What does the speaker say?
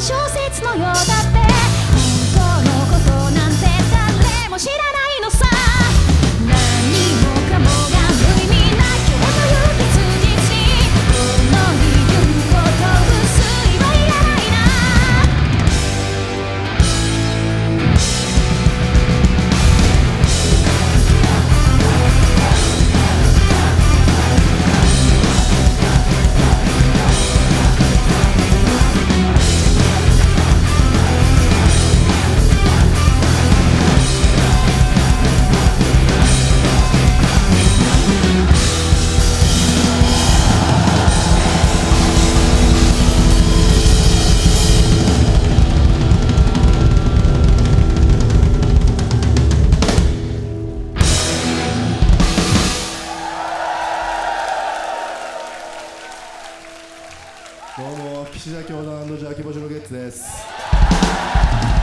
小説のようだって本当のことなんて誰も知らないのさ。何もかもが無意味な今日という結実にこの理由を問う推理はいらないな。 どうも岸田教団ジャーキボジョのゲッツです。